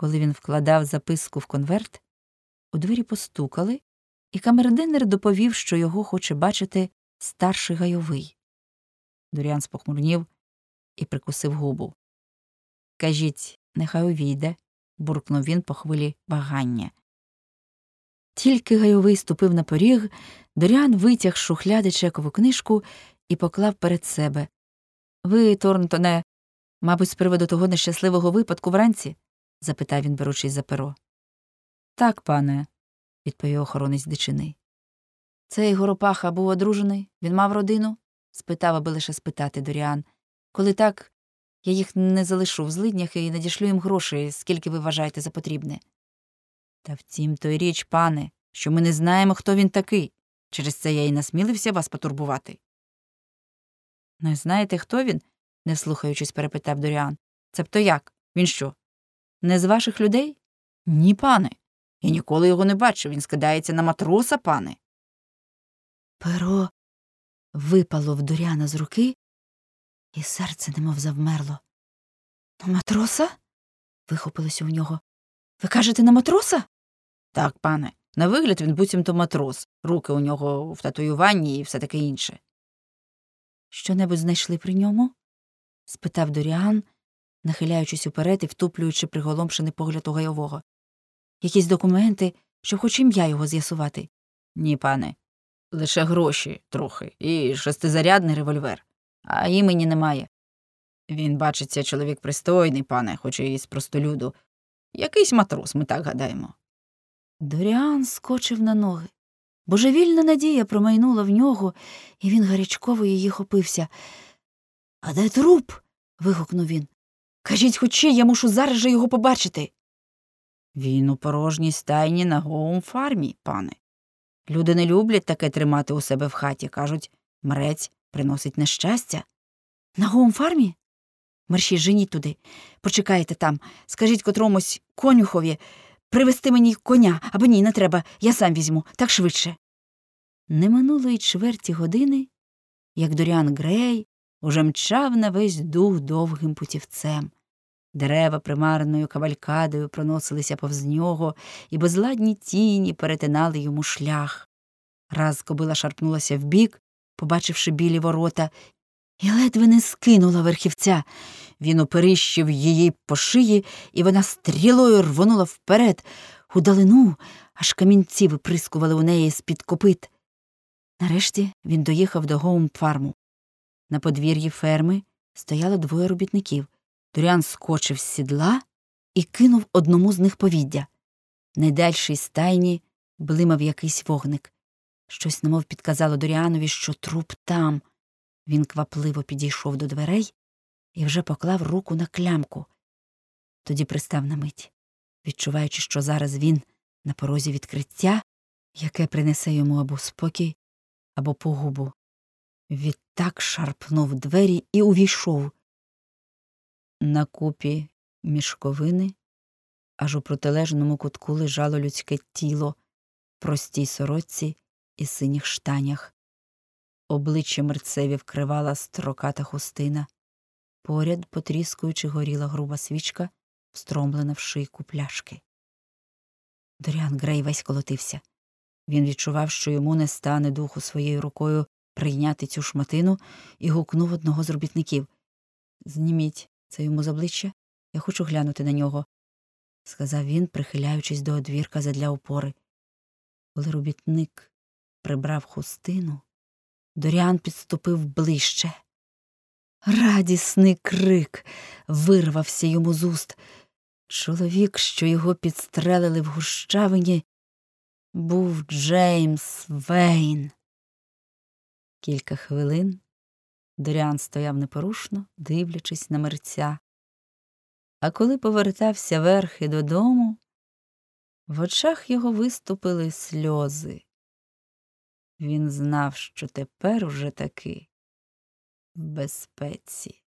Коли він вкладав записку в конверт, у двері постукали, і камердинер доповів, що його хоче бачити старший гайовий. Доріан спохмурнів і прикусив губу. «Кажіть, нехай увійде», – буркнув він по хвилі вагання. Тільки гайовий ступив на поріг, Доріан витяг з шухляди чекову книжку і поклав перед себе. «Ви, Торнтоне, мабуть, з приводу того нещасливого випадку вранці?» – запитав він, беручись за перо. «Так, пане», – відповів охоронець дичини. «Цей Горопаха був одружений? Він мав родину?» – спитав, аби лише спитати Доріан. «Коли так, я їх не залишу в злиднях і надішлю їм грошей, скільки ви вважаєте за потрібне». «Та втім, то й річ, пане, що ми не знаємо, хто він такий. Через це я й насмілився вас потурбувати». «Не знаєте, хто він?» – не вслухаючись, перепитав Доріан. «Цебто як? Він що, не з ваших людей?» «Ні, пане. Я ніколи його не бачив. Він скидається на матроса, пане». Перо випало в Доріана з руки, і серце немов завмерло. «На матроса?» – вихопилося у нього. «Ви кажете, на матроса?» «Так, пане. На вигляд він буцімто матрос. Руки у нього в татуюванні і все таке інше». «Що-небудь знайшли при ньому?» – спитав Доріан, нахиляючись уперед і втуплюючи приголомшений погляд у гайового. «Якісь документи, щоб хоч ім'я його з'ясувати?» «Ні, пане. Лише гроші трохи і шестизарядний револьвер. А імені немає. Він, бачиться, чоловік пристойний, пане, хоч і з простолюду. Якийсь матрос, ми так гадаємо». Доріан скочив на ноги. Божевільна надія промайнула в нього, і він гарячково її хопився. «А де труп?» – вигукнув він. «Кажіть хоч, я мушу зараз же його побачити». «Він у порожній стайні на Гоум-фармі, пане. Люди не люблять таке тримати у себе в хаті. Кажуть, мрець приносить нещастя». «На Гоум-фармі? Мерщій, женіть туди. Почекайте там. Скажіть котромусь конюхові привезти мені коня. Або ні, не треба. Я сам візьму. Так швидше». Не минуло й чверті години, як Доріан Грей уже мчав на весь дух довгим путівцем. Дерева примарною кавалькадою проносилися повз нього, і безладні тіні перетинали йому шлях. Раз кобила шарпнулася вбік, побачивши білі ворота, і ледве не скинула верхівця. Він уперіщив її по шиї, і вона стрілою рвонула вперед, у далину, аж камінці виприскували у неї з-під копит. Нарешті він доїхав до Гоум-фарму. На подвір'ї ферми стояло двоє робітників. Доріан скочив з сідла і кинув одному з них повіддя. Найдальшій стайні блимав якийсь вогник. Щось немов підказало Доріанові, що труп там. Він квапливо підійшов до дверей і вже поклав руку на клямку. Тоді пристав на мить, відчуваючи, що зараз він на порозі відкриття, яке принесе йому або спокій, або погубу. Відтак шарпнув двері і увійшов. На купі мішковини аж у протилежному кутку лежало людське тіло в простій сорочці і синіх штанях. Обличчя мерцеві вкривала строката хустина. Поряд, потріскуючи, горіла груба свічка, встромлена в шийку пляшки. Доріан Грей весь колотився. Він відчував, що йому не стане духу своєю рукою прийняти цю шматину, і гукнув одного з робітників. «Зніміть це йому з обличчя, я хочу глянути на нього», – сказав він, прихиляючись до одвірка задля опори. Коли робітник прибрав хустину, Доріан підступив ближче. Радісний крик вирвався йому з уст. Чоловік, що його підстрелили в гущавині, був Джеймс Вейн. Кілька хвилин Доріан стояв непорушно, дивлячись на мерця. А коли повертався верхи додому, в очах його виступили сльози. Він знав, що тепер уже таки в безпеці.